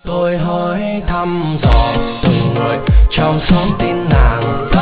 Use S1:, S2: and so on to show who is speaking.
S1: Tôi hỏi thăm dò từng người trong xóm tin nàng.